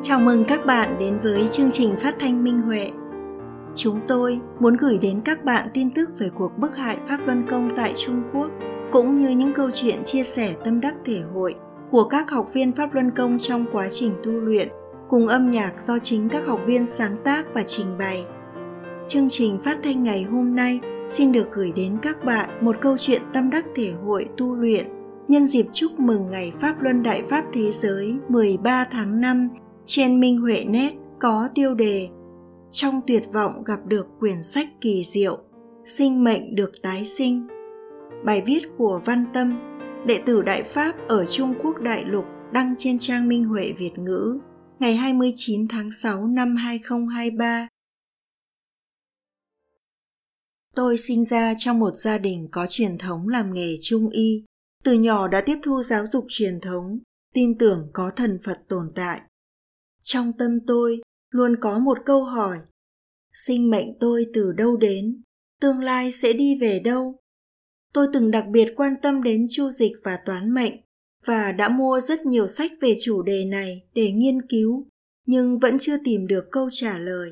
Chào mừng các bạn đến với chương trình phát thanh Minh Huệ. Chúng tôi muốn gửi đến các bạn tin tức về cuộc bức hại Pháp Luân Công tại Trung Quốc, cũng như những câu chuyện chia sẻ tâm đắc thể hội của các học viên Pháp Luân Công trong quá trình tu luyện, cùng âm nhạc do chính các học viên sáng tác và trình bày. Chương trình phát thanh ngày hôm nay xin được gửi đến các bạn một câu chuyện tâm đắc thể hội tu luyện nhân dịp chúc mừng ngày Pháp Luân Đại Pháp Thế Giới 13 tháng 5 trên Minh Huệ Net có tiêu đề Trong tuyệt vọng gặp được quyển sách kỳ diệu, sinh mệnh được tái sinh. Bài viết của Văn Tâm, đệ tử Đại Pháp ở Trung Quốc Đại Lục, đăng trên trang Minh Huệ Việt ngữ ngày 29 tháng 6 năm 2023. Tôi sinh ra trong một gia đình có truyền thống làm nghề trung y. Từ nhỏ đã tiếp thu giáo dục truyền thống, tin tưởng có thần Phật tồn tại. Trong tâm tôi luôn có một câu hỏi: sinh mệnh tôi từ đâu đến? Tương lai sẽ đi về đâu? Tôi từng đặc biệt quan tâm đến chu dịch và toán mệnh và đã mua rất nhiều sách về chủ đề này để nghiên cứu, nhưng vẫn chưa tìm được câu trả lời.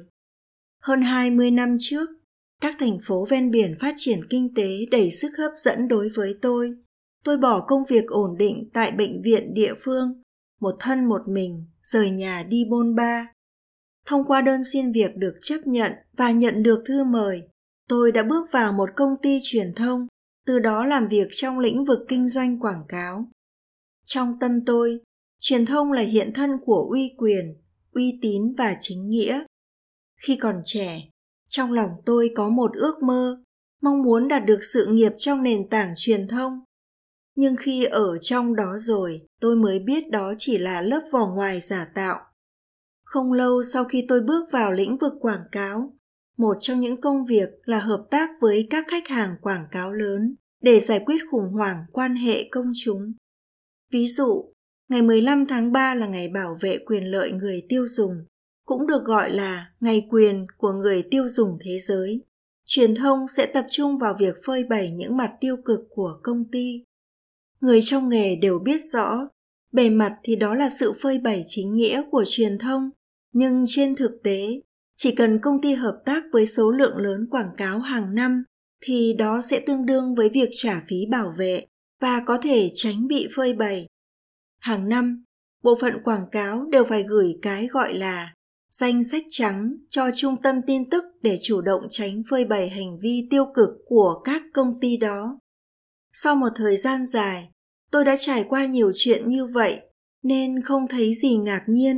Hơn 20 năm trước, các thành phố ven biển phát triển kinh tế đầy sức hấp dẫn đối với tôi. Tôi bỏ công việc ổn định tại bệnh viện địa phương, một thân một mình, rời nhà đi bôn ba. Thông qua đơn xin việc được chấp nhận và nhận được thư mời, tôi đã bước vào một công ty truyền thông, từ đó làm việc trong lĩnh vực kinh doanh quảng cáo. Trong tâm tôi, truyền thông là hiện thân của uy quyền, uy tín và chính nghĩa. Khi còn trẻ, trong lòng tôi có một ước mơ, mong muốn đạt được sự nghiệp trong nền tảng truyền thông. Nhưng khi ở trong đó rồi, tôi mới biết đó chỉ là lớp vỏ ngoài giả tạo. Không lâu sau khi tôi bước vào lĩnh vực quảng cáo, một trong những công việc là hợp tác với các khách hàng quảng cáo lớn để giải quyết khủng hoảng quan hệ công chúng. Ví dụ, ngày 15 tháng 3 là ngày bảo vệ quyền lợi người tiêu dùng, cũng được gọi là ngày quyền của người tiêu dùng thế giới. Truyền thông sẽ tập trung vào việc phơi bày những mặt tiêu cực của công ty. Người trong nghề đều biết rõ, bề mặt thì đó là sự phơi bày chính nghĩa của truyền thông, nhưng trên thực tế, chỉ cần công ty hợp tác với số lượng lớn quảng cáo hàng năm, thì đó sẽ tương đương với việc trả phí bảo vệ và có thể tránh bị phơi bày. Hàng năm, bộ phận quảng cáo đều phải gửi cái gọi là danh sách trắng cho trung tâm tin tức để chủ động tránh phơi bày hành vi tiêu cực của các công ty đó. Sau một thời gian dài, tôi đã trải qua nhiều chuyện như vậy nên không thấy gì ngạc nhiên.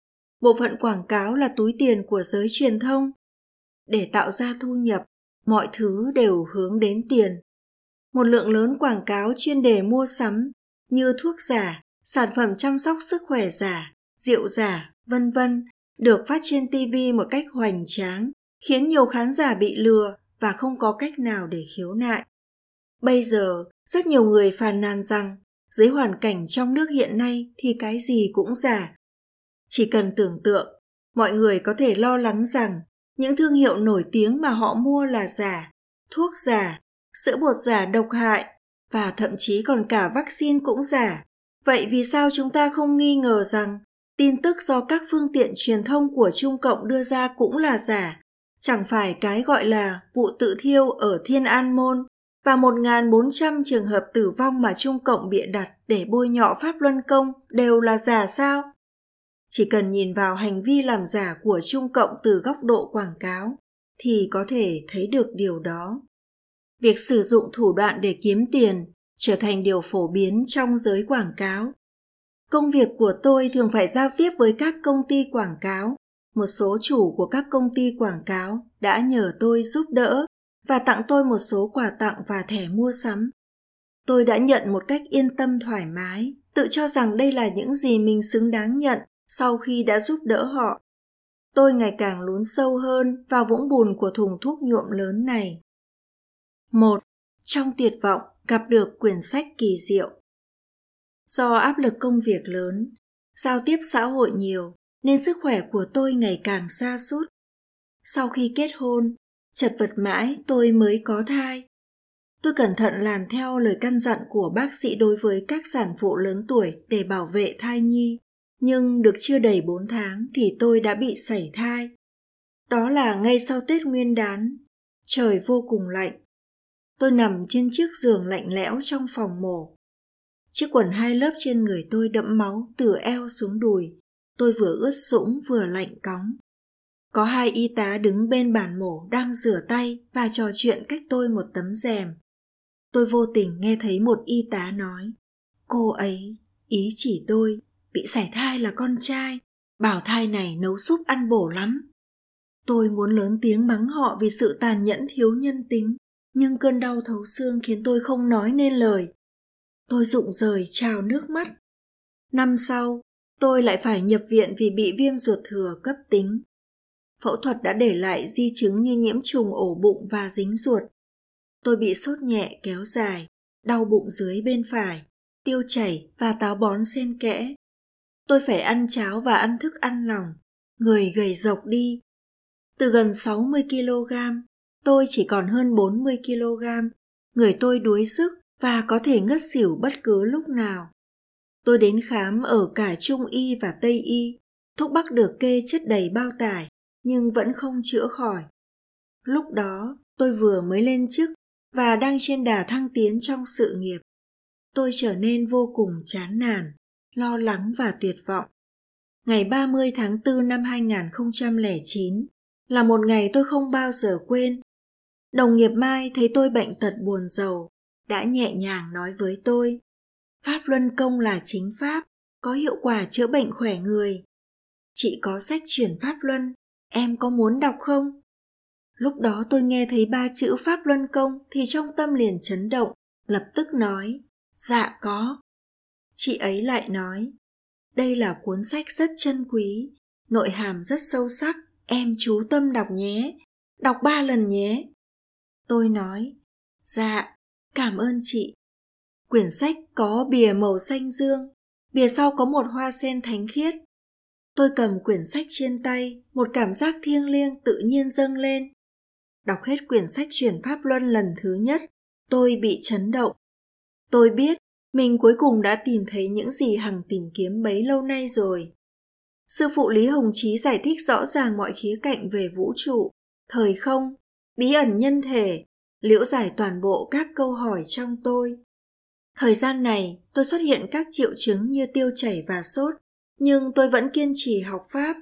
Bộ phận quảng cáo là túi tiền của giới truyền thông. Để tạo ra thu nhập, mọi thứ đều hướng đến tiền. Một lượng lớn quảng cáo chuyên đề mua sắm như thuốc giả, sản phẩm chăm sóc sức khỏe giả, rượu giả, vân vân được phát trên TV một cách hoành tráng, khiến nhiều khán giả bị lừa và không có cách nào để khiếu nại. Bây giờ, rất nhiều người phàn nàn rằng dưới hoàn cảnh trong nước hiện nay thì cái gì cũng giả. Chỉ cần tưởng tượng, mọi người có thể lo lắng rằng những thương hiệu nổi tiếng mà họ mua là giả, thuốc giả, sữa bột giả độc hại và thậm chí còn cả vaccine cũng giả. Vậy vì sao chúng ta không nghi ngờ rằng tin tức do các phương tiện truyền thông của Trung Cộng đưa ra cũng là giả? Chẳng phải cái gọi là vụ tự thiêu ở Thiên An Môn và 1.400 trường hợp tử vong mà Trung Cộng bịa đặt để bôi nhọ Pháp Luân Công đều là giả sao? Chỉ cần nhìn vào hành vi làm giả của Trung Cộng từ góc độ quảng cáo thì có thể thấy được điều đó. Việc sử dụng thủ đoạn để kiếm tiền trở thành điều phổ biến trong giới quảng cáo. Công việc của tôi thường phải giao tiếp với các công ty quảng cáo. Một số chủ của các công ty quảng cáo đã nhờ tôi giúp đỡ và tặng tôi một số quà tặng và thẻ mua sắm. Tôi đã nhận một cách yên tâm thoải mái, tự cho rằng đây là những gì mình xứng đáng nhận sau khi đã giúp đỡ họ. Tôi ngày càng lún sâu hơn vào vũng bùn của thùng thuốc nhuộm lớn này. 1. Trong tuyệt vọng gặp được quyển sách kỳ diệu. Do áp lực công việc lớn, giao tiếp xã hội nhiều nên sức khỏe của tôi ngày càng sa sút. Sau khi kết hôn, chật vật mãi tôi mới có thai. Tôi cẩn thận làm theo lời căn dặn của bác sĩ đối với các sản phụ lớn tuổi để bảo vệ thai nhi, Nhưng được chưa đầy 4 tháng thì tôi đã bị sảy thai. Đó là ngay sau Tết Nguyên Đán. Trời vô cùng lạnh. Tôi nằm trên chiếc giường lạnh lẽo trong phòng mổ. Chiếc quần 2 lớp trên người tôi đẫm máu từ eo xuống đùi. Tôi vừa ướt sũng vừa lạnh cóng. Có 2 y tá đứng bên bàn mổ đang rửa tay và trò chuyện cách tôi một tấm rèm. Tôi vô tình nghe thấy một y tá nói: "Cô ấy, ý chỉ tôi, bị sảy thai là con trai, bảo thai này nấu súp ăn bổ lắm." Tôi muốn lớn tiếng mắng họ vì sự tàn nhẫn thiếu nhân tính, nhưng cơn đau thấu xương khiến tôi không nói nên lời. Tôi rụng rời trào nước mắt. Năm sau, tôi lại phải nhập viện vì bị viêm ruột thừa cấp tính. Phẫu thuật đã để lại di chứng như nhiễm trùng ổ bụng và dính ruột. Tôi bị sốt nhẹ kéo dài, đau bụng dưới bên phải, tiêu chảy và táo bón xen kẽ. Tôi phải ăn cháo và ăn thức ăn lỏng, người gầy rộc đi. Từ gần 60 kg, tôi chỉ còn hơn 40 kg, người tôi đuối sức và có thể ngất xỉu bất cứ lúc nào. Tôi đến khám ở cả Trung y và Tây y, thuốc bắc được kê chất đầy bao tải, nhưng vẫn không chữa khỏi. Lúc đó, tôi vừa mới lên chức và đang trên đà thăng tiến trong sự nghiệp. Tôi trở nên vô cùng chán nản, lo lắng và tuyệt vọng. Ngày 30 tháng 4 năm 2009 là một ngày tôi không bao giờ quên. Đồng nghiệp Mai thấy tôi bệnh tật buồn rầu, đã nhẹ nhàng nói với tôi: "Pháp Luân Công là chính pháp, có hiệu quả chữa bệnh khỏe người. Chị có sách chuyển Pháp Luân, em có muốn đọc không?" Lúc đó tôi nghe thấy 3 chữ Pháp Luân Công thì trong tâm liền chấn động, lập tức nói: "Dạ có." Chị ấy lại nói: "Đây là cuốn sách rất chân quý, nội hàm rất sâu sắc, em chú tâm đọc nhé, đọc 3 lần nhé." Tôi nói: "Dạ, cảm ơn chị." Quyển sách có bìa màu xanh dương, bìa sau có một hoa sen thánh khiết. Tôi cầm quyển sách trên tay, một cảm giác thiêng liêng tự nhiên dâng lên. Đọc hết quyển sách chuyển Pháp Luân lần thứ nhất, tôi bị chấn động. Tôi biết mình cuối cùng đã tìm thấy những gì Hằng tìm kiếm bấy lâu nay rồi. Sư phụ Lý Hồng Chí giải thích rõ ràng mọi khía cạnh về vũ trụ, thời không, bí ẩn nhân thể, liễu giải toàn bộ các câu hỏi trong tôi. Thời gian này, tôi xuất hiện các triệu chứng như tiêu chảy và sốt, nhưng tôi vẫn kiên trì học Pháp.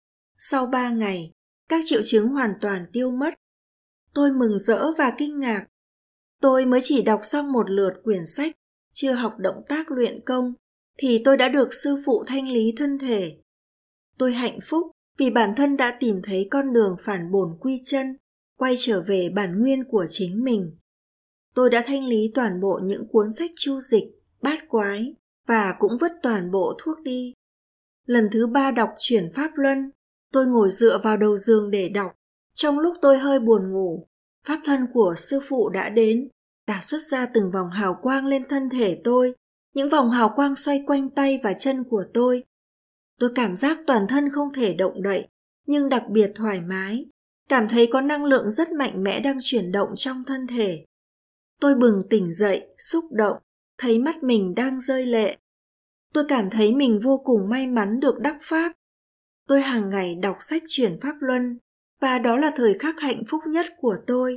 Sau 3 ngày, các triệu chứng hoàn toàn tiêu mất. Tôi mừng rỡ và kinh ngạc. Tôi mới chỉ đọc xong một lượt quyển sách, chưa học động tác luyện công, thì tôi đã được sư phụ thanh lý thân thể. Tôi hạnh phúc vì bản thân đã tìm thấy con đường phản bổn quy chân, quay trở về bản nguyên của chính mình. Tôi đã thanh lý toàn bộ những cuốn sách chu dịch, bát quái và cũng vứt toàn bộ thuốc đi. Lần thứ 3 đọc chuyển Pháp Luân, tôi ngồi dựa vào đầu giường để đọc. Trong lúc tôi hơi buồn ngủ, pháp thân của sư phụ đã đến, đã xuất ra từng vòng hào quang lên thân thể tôi. Những vòng hào quang xoay quanh tay và chân của tôi. Tôi cảm giác toàn thân không thể động đậy, nhưng đặc biệt thoải mái, cảm thấy có năng lượng rất mạnh mẽ đang chuyển động trong thân thể. Tôi bừng tỉnh dậy, xúc động, thấy mắt mình đang rơi lệ. Tôi cảm thấy mình vô cùng may mắn được đắc pháp. Tôi hàng ngày đọc sách chuyển Pháp Luân, và đó là thời khắc hạnh phúc nhất của tôi.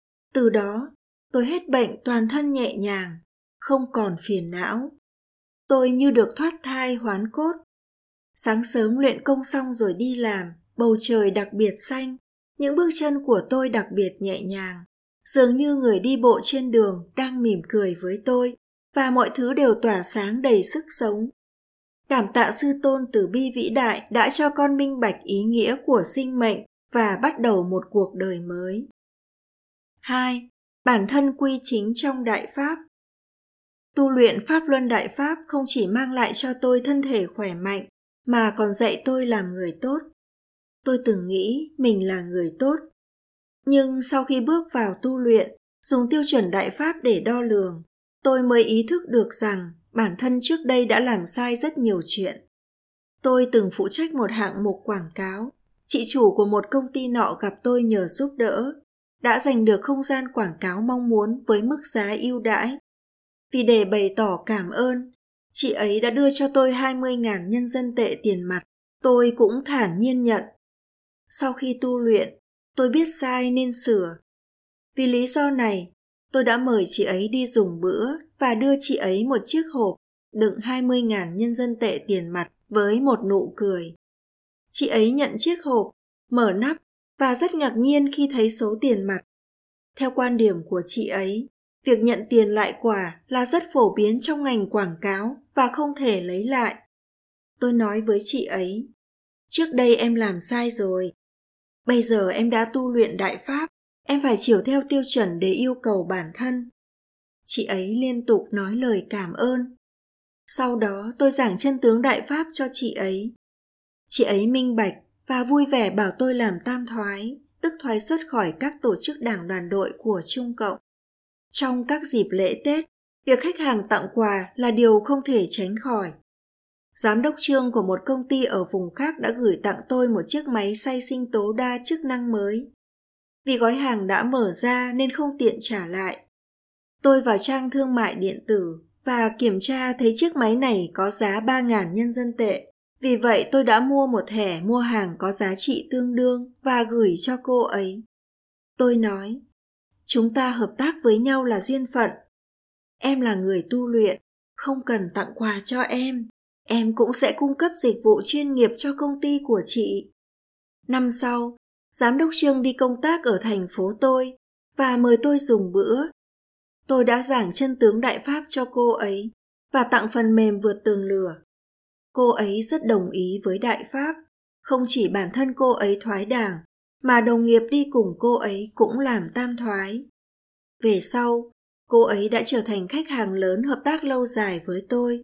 Từ đó, tôi hết bệnh toàn thân nhẹ nhàng, không còn phiền não. Tôi như được thoát thai hoán cốt. Sáng sớm luyện công xong rồi đi làm, bầu trời đặc biệt xanh, những bước chân của tôi đặc biệt nhẹ nhàng, dường như người đi bộ trên đường đang mỉm cười với tôi, và mọi thứ đều tỏa sáng đầy sức sống. Cảm tạ Sư Tôn Từ Bi vĩ đại đã cho con minh bạch ý nghĩa của sinh mệnh và bắt đầu một cuộc đời mới. 2. Bản thân quy chính trong Đại Pháp. Tu luyện Pháp Luân Đại Pháp không chỉ mang lại cho tôi thân thể khỏe mạnh, mà còn dạy tôi làm người tốt. Tôi từng nghĩ mình là người tốt. Nhưng sau khi bước vào tu luyện, dùng tiêu chuẩn Đại Pháp để đo lường, tôi mới ý thức được rằng bản thân trước đây đã làm sai rất nhiều chuyện. Tôi từng phụ trách một hạng mục quảng cáo. Chị chủ của một công ty nọ gặp tôi nhờ giúp đỡ, đã giành được không gian quảng cáo mong muốn với mức giá ưu đãi. Vì để bày tỏ cảm ơn, Chị ấy đã đưa cho tôi 20.000 nhân dân tệ tiền mặt, tôi cũng thản nhiên nhận. Sau khi tu luyện, tôi biết sai nên sửa. Vì lý do này, tôi đã mời chị ấy đi dùng bữa và đưa chị ấy một chiếc hộp đựng 20.000 nhân dân tệ tiền mặt với một nụ cười. Chị ấy nhận chiếc hộp, mở nắp và rất ngạc nhiên khi thấy số tiền mặt. Theo quan điểm của chị ấy, việc nhận tiền lại quả là rất phổ biến trong ngành quảng cáo và không thể lấy lại. Tôi nói với chị ấy, trước đây em làm sai rồi. Bây giờ em đã tu luyện Đại Pháp, em phải chiều theo tiêu chuẩn để yêu cầu bản thân. Chị ấy liên tục nói lời cảm ơn. Sau đó tôi giảng chân tướng Đại Pháp cho chị ấy. Chị ấy minh bạch và vui vẻ bảo tôi làm tam thoái, tức thoái xuất khỏi các tổ chức đảng đoàn đội của Trung Cộng. Trong các dịp lễ Tết, việc khách hàng tặng quà là điều không thể tránh khỏi. Giám đốc Trương của một công ty ở vùng khác đã gửi tặng tôi một chiếc máy xay sinh tố đa chức năng mới. Vì gói hàng đã mở ra nên không tiện trả lại. Tôi vào trang thương mại điện tử và kiểm tra thấy chiếc máy này có giá 3.000 nhân dân tệ. Vì vậy tôi đã mua một thẻ mua hàng có giá trị tương đương và gửi cho cô ấy. Tôi nói, chúng ta hợp tác với nhau là duyên phận. Em là người tu luyện, không cần tặng quà cho em cũng sẽ cung cấp dịch vụ chuyên nghiệp cho công ty của chị. Năm sau, Giám đốc Trương đi công tác ở thành phố tôi và mời tôi dùng bữa. Tôi đã giảng chân tướng Đại Pháp cho cô ấy và tặng phần mềm vượt tường lửa. Cô ấy rất đồng ý với Đại Pháp, không chỉ bản thân cô ấy thoái đảng, mà đồng nghiệp đi cùng cô ấy cũng làm tam thoái. Về sau, cô ấy đã trở thành khách hàng lớn hợp tác lâu dài với tôi.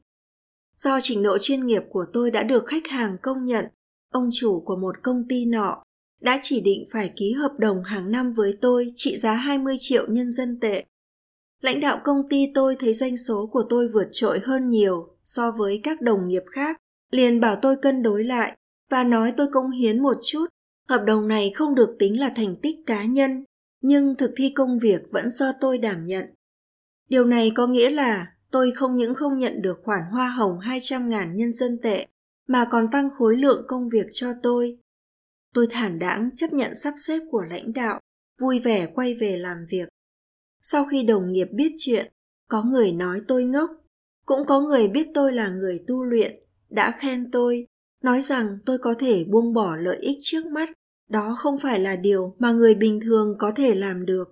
Do trình độ chuyên nghiệp của tôi đã được khách hàng công nhận, ông chủ của một công ty nọ đã chỉ định phải ký hợp đồng hàng năm với tôi trị giá 20 triệu nhân dân tệ. Lãnh đạo công ty tôi thấy doanh số của tôi vượt trội hơn nhiều so với các đồng nghiệp khác, liền bảo tôi cân đối lại và nói tôi cống hiến một chút. Hợp đồng này không được tính là thành tích cá nhân, nhưng thực thi công việc vẫn do tôi đảm nhận. Điều này có nghĩa là tôi không những không nhận được khoản hoa hồng 200.000 nhân dân tệ, mà còn tăng khối lượng công việc cho tôi. Tôi thản đãng chấp nhận sắp xếp của lãnh đạo, vui vẻ quay về làm việc. Sau khi đồng nghiệp biết chuyện, có người nói tôi ngốc, cũng có người biết tôi là người tu luyện, đã khen tôi, nói rằng tôi có thể buông bỏ lợi ích trước mắt, đó không phải là điều mà người bình thường có thể làm được.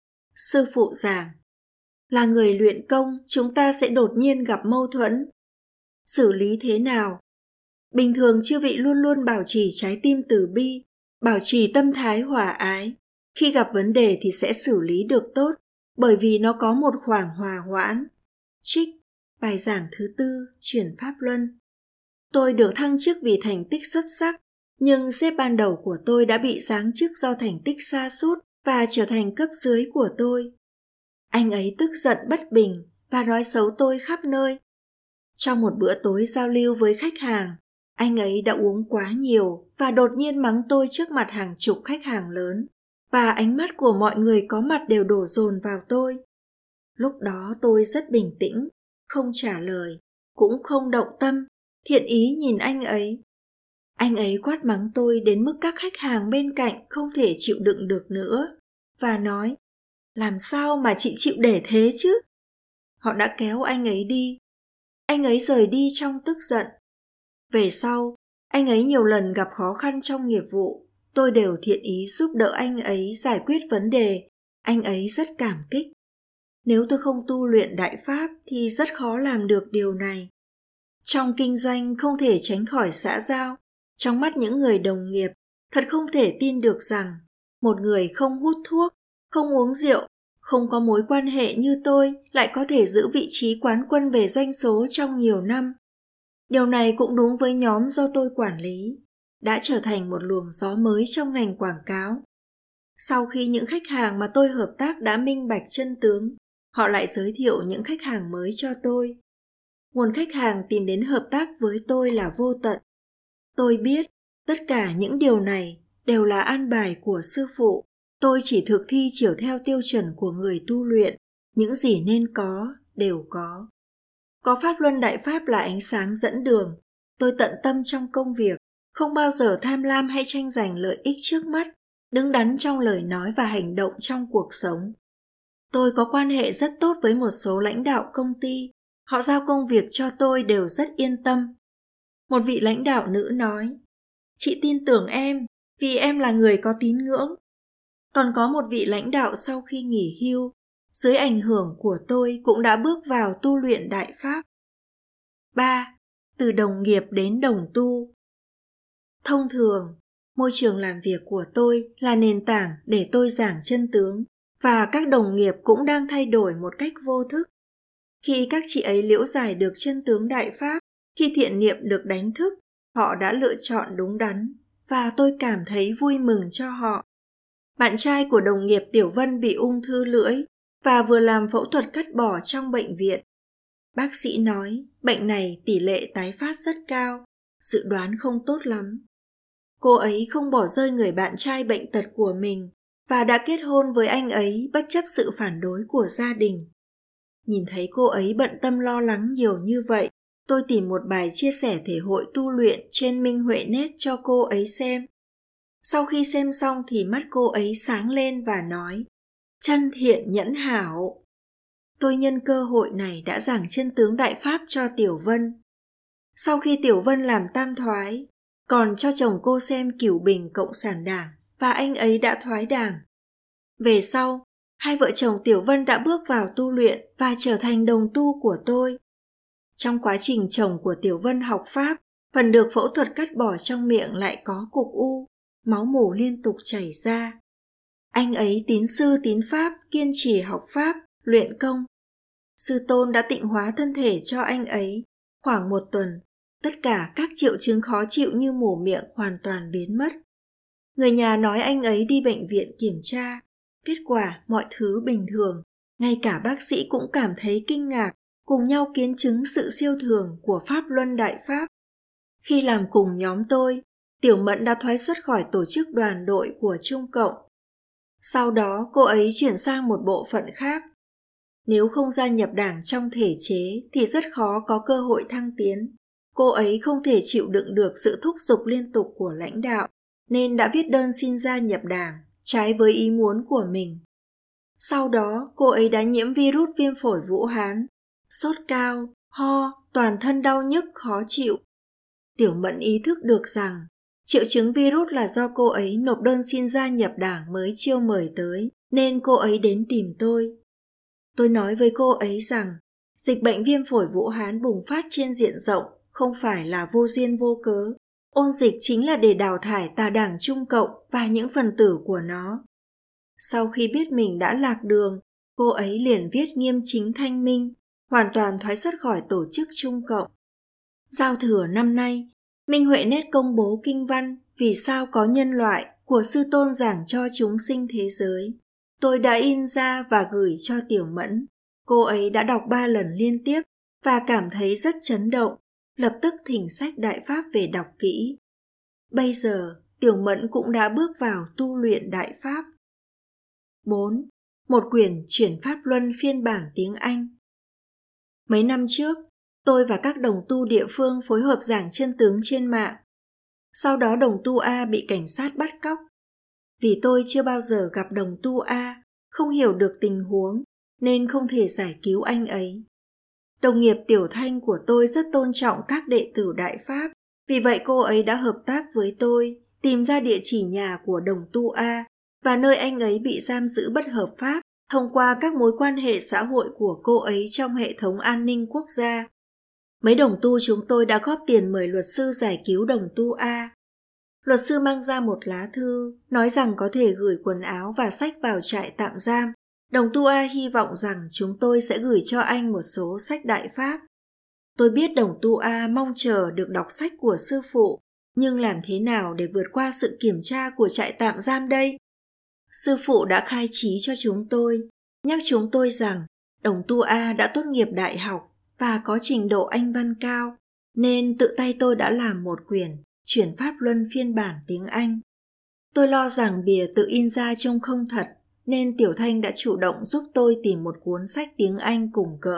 Sư phụ giảng, là người luyện công, chúng ta sẽ đột nhiên gặp mâu thuẫn. Xử lý thế nào? Bình thường chư vị luôn luôn bảo trì trái tim từ bi, bảo trì tâm thái hòa ái. Khi gặp vấn đề thì sẽ xử lý được tốt, bởi vì nó có một khoảng hòa hoãn. Trích, bài giảng thứ 4, chuyển Pháp Luân. Tôi được thăng chức vì thành tích xuất sắc, nhưng sếp ban đầu của tôi đã bị giáng chức do thành tích sa sút và trở thành cấp dưới của tôi. Anh ấy tức giận bất bình và nói xấu tôi khắp nơi. Trong một bữa tối giao lưu với khách hàng, anh ấy đã uống quá nhiều và đột nhiên mắng tôi trước mặt hàng chục khách hàng lớn, và ánh mắt của mọi người có mặt đều đổ dồn vào tôi. Lúc đó tôi rất bình tĩnh, không trả lời, cũng không động tâm, thiện ý nhìn anh ấy. Anh ấy quát mắng tôi đến mức các khách hàng bên cạnh không thể chịu đựng được nữa, và nói, làm sao mà chị chịu để thế chứ? Họ đã kéo anh ấy đi. Anh ấy rời đi trong tức giận. Về sau, anh ấy nhiều lần gặp khó khăn trong nghiệp vụ, tôi đều thiện ý giúp đỡ anh ấy giải quyết vấn đề. Anh ấy rất cảm kích. Nếu tôi không tu luyện Đại Pháp thì rất khó làm được điều này. Trong kinh doanh không thể tránh khỏi xã giao. Trong mắt những người đồng nghiệp, thật không thể tin được rằng một người không hút thuốc, không uống rượu, không có mối quan hệ như tôi lại có thể giữ vị trí quán quân về doanh số trong nhiều năm. Điều này cũng đúng với nhóm do tôi quản lý, đã trở thành một luồng gió mới trong ngành quảng cáo. Sau khi những khách hàng mà tôi hợp tác đã minh bạch chân tướng, họ lại giới thiệu những khách hàng mới cho tôi. Nguồn khách hàng tìm đến hợp tác với tôi là vô tận. Tôi biết tất cả những điều này đều là an bài của sư phụ. Tôi chỉ thực thi chiều theo tiêu chuẩn của người tu luyện, những gì nên có đều có. Có Pháp Luân Đại Pháp là ánh sáng dẫn đường, tôi tận tâm trong công việc, không bao giờ tham lam hay tranh giành lợi ích trước mắt, đứng đắn trong lời nói và hành động trong cuộc sống. Tôi có quan hệ rất tốt với một số lãnh đạo công ty, họ giao công việc cho tôi đều rất yên tâm. Một vị lãnh đạo nữ nói, chị tin tưởng em, vì em là người có tín ngưỡng. Còn có một vị lãnh đạo sau khi nghỉ hưu, dưới ảnh hưởng của tôi cũng đã bước vào tu luyện Đại Pháp. 3. Từ đồng nghiệp đến đồng tu. Thông thường, môi trường làm việc của tôi là nền tảng để tôi giảng chân tướng, và các đồng nghiệp cũng đang thay đổi một cách vô thức. Khi các chị ấy liễu giải được chân tướng Đại Pháp, khi thiện niệm được đánh thức, họ đã lựa chọn đúng đắn, và tôi cảm thấy vui mừng cho họ. Bạn trai của đồng nghiệp Tiểu Vân bị ung thư lưỡi và vừa làm phẫu thuật cắt bỏ trong bệnh viện. Bác sĩ nói bệnh này tỷ lệ tái phát rất cao, dự đoán không tốt lắm. Cô ấy không bỏ rơi người bạn trai bệnh tật của mình và đã kết hôn với anh ấy bất chấp sự phản đối của gia đình. Nhìn thấy cô ấy bận tâm lo lắng nhiều như vậy, tôi tìm một bài chia sẻ thể hội tu luyện trên Minh Huệ Net cho cô ấy xem. Sau khi xem xong thì mắt cô ấy sáng lên và nói, chân thiện nhẫn hảo. Tôi nhân cơ hội này đã giảng chân tướng Đại Pháp cho Tiểu Vân. Sau khi Tiểu Vân làm tam thoái, còn cho chồng cô xem Cửu Bình Cộng sản Đảng và anh ấy đã thoái đảng. Về sau, hai vợ chồng Tiểu Vân đã bước vào tu luyện và trở thành đồng tu của tôi. Trong quá trình chồng của Tiểu Vân học Pháp, phần được phẫu thuật cắt bỏ trong miệng lại có cục u, máu mủ liên tục chảy ra. Anh ấy tín sư tín Pháp, kiên trì học Pháp, luyện công. Sư tôn đã tịnh hóa thân thể cho anh ấy. Khoảng 1 tuần, tất cả các triệu chứng khó chịu như mổ miệng hoàn toàn biến mất. Người nhà nói anh ấy đi bệnh viện kiểm tra. Kết quả mọi thứ bình thường. Ngay cả bác sĩ cũng cảm thấy kinh ngạc, cùng nhau kiến chứng sự siêu thường của Pháp Luân Đại Pháp. Khi làm cùng nhóm tôi, Tiểu Mẫn đã thoái xuất khỏi tổ chức đoàn đội của Trung Cộng. Sau đó cô ấy chuyển sang một bộ phận khác. Nếu không gia nhập đảng trong thể chế thì rất khó có cơ hội thăng tiến. Cô ấy không thể chịu đựng được sự thúc giục liên tục của lãnh đạo, nên đã viết đơn xin gia nhập đảng, trái với ý muốn của mình. Sau đó, cô ấy đã nhiễm virus viêm phổi Vũ Hán, sốt cao, ho, toàn thân đau nhức khó chịu. Tiểu Mẫn ý thức được rằng triệu chứng virus là do cô ấy nộp đơn xin gia nhập đảng mới chiêu mời tới, nên cô ấy đến tìm tôi. Tôi nói với cô ấy rằng dịch bệnh viêm phổi Vũ Hán bùng phát trên diện rộng không phải là vô duyên vô cớ. Ôn dịch chính là để đào thải tà đảng Trung Cộng và những phần tử của nó. Sau khi biết mình đã lạc đường, cô ấy liền viết nghiêm chính thanh minh, hoàn toàn thoái xuất khỏi tổ chức Trung Cộng. Giao thừa năm nay, Minh Huệ Net công bố kinh văn Vì sao có nhân loại của sư tôn giảng cho chúng sinh thế giới. Tôi đã in ra và gửi cho Tiểu Mẫn. Cô ấy đã đọc 3 lần liên tiếp và cảm thấy rất chấn động, lập tức thỉnh sách Đại Pháp về đọc kỹ. Bây giờ, Tiểu Mẫn cũng đã bước vào tu luyện Đại Pháp. 4. Một quyển chuyển Pháp Luân phiên bản tiếng Anh. Mấy năm trước, tôi và các đồng tu địa phương phối hợp giảng chân tướng trên mạng. Sau đó đồng tu A bị cảnh sát bắt cóc. Vì tôi chưa bao giờ gặp đồng tu A, không hiểu được tình huống, nên không thể giải cứu anh ấy. Đồng nghiệp Tiểu Thanh của tôi rất tôn trọng các đệ tử Đại Pháp, vì vậy cô ấy đã hợp tác với tôi, tìm ra địa chỉ nhà của đồng tu A và nơi anh ấy bị giam giữ bất hợp pháp thông qua các mối quan hệ xã hội của cô ấy trong hệ thống an ninh quốc gia. Mấy đồng tu chúng tôi đã góp tiền mời luật sư giải cứu đồng tu A. Luật sư mang ra một lá thư, nói rằng có thể gửi quần áo và sách vào trại tạm giam. Đồng tu A hy vọng rằng chúng tôi sẽ gửi cho anh một số sách Đại Pháp. Tôi biết đồng tu A mong chờ được đọc sách của sư phụ, nhưng làm thế nào để vượt qua sự kiểm tra của trại tạm giam đây? Sư phụ đã khai trí cho chúng tôi, nhắc chúng tôi rằng đồng tu A đã tốt nghiệp đại học và có trình độ Anh văn cao, nên tự tay tôi đã làm một quyển chuyển Pháp Luân phiên bản tiếng Anh. Tôi lo rằng bìa tự in ra trông không thật, nên Tiểu Thanh đã chủ động giúp tôi tìm một cuốn sách tiếng Anh cùng cỡ,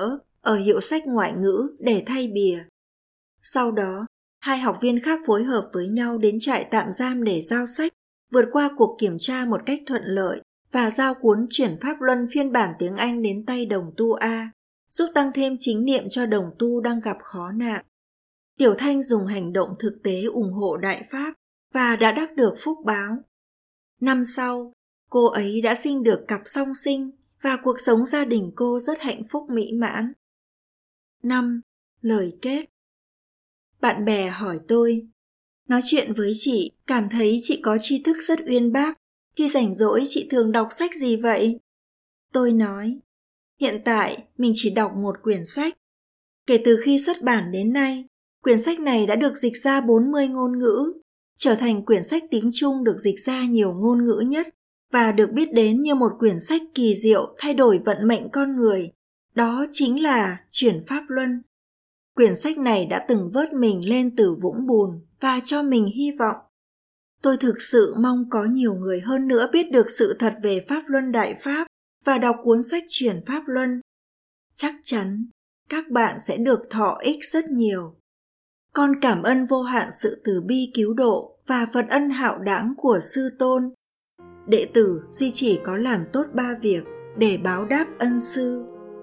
ở hiệu sách ngoại ngữ để thay bìa. Sau đó, 2 học viên khác phối hợp với nhau đến trại tạm giam để giao sách, vượt qua cuộc kiểm tra một cách thuận lợi và giao cuốn Chuyển Pháp Luân phiên bản tiếng Anh đến tay đồng tu A, giúp tăng thêm chính niệm cho đồng tu đang gặp khó nạn. Tiểu Thanh dùng hành động thực tế ủng hộ Đại Pháp và đã đắc được phúc báo. Năm sau, cô ấy đã sinh được cặp song sinh và cuộc sống gia đình cô rất hạnh phúc mỹ mãn. 5. Lời kết. Bạn bè hỏi tôi, nói chuyện với chị, cảm thấy chị có tri thức rất uyên bác. Khi rảnh rỗi chị thường đọc sách gì vậy? Tôi nói, hiện tại mình chỉ đọc một quyển sách. Kể từ khi xuất bản đến nay, quyển sách này đã được dịch ra 40 ngôn ngữ, trở thành quyển sách tiếng Trung được dịch ra nhiều ngôn ngữ nhất và được biết đến như một quyển sách kỳ diệu thay đổi vận mệnh con người. Đó chính là Chuyển Pháp Luân. Quyển sách này đã từng vớt mình lên từ vũng bùn và cho mình hy vọng. Tôi thực sự mong có nhiều người hơn nữa biết được sự thật về Pháp Luân Đại Pháp và đọc cuốn sách Chuyển Pháp Luân. Chắc chắn các bạn sẽ được thọ ích rất nhiều. Con cảm ơn vô hạn sự từ bi cứu độ và phật ân hạo đãng của Sư Tôn. Đệ tử duy chỉ có làm tốt 3 việc để báo đáp ân sư.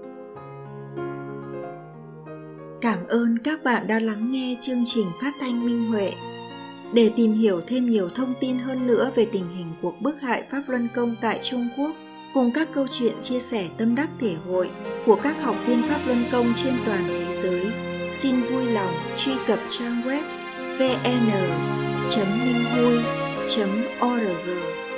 Cảm ơn các bạn đã lắng nghe chương trình phát thanh Minh Huệ. Để tìm hiểu thêm nhiều thông tin hơn nữa về tình hình cuộc bức hại Pháp Luân Công tại Trung Quốc, cùng các câu chuyện chia sẻ tâm đắc thể hội của các học viên Pháp Luân Công trên toàn thế giới, xin vui lòng truy cập trang web vn.minhui.org.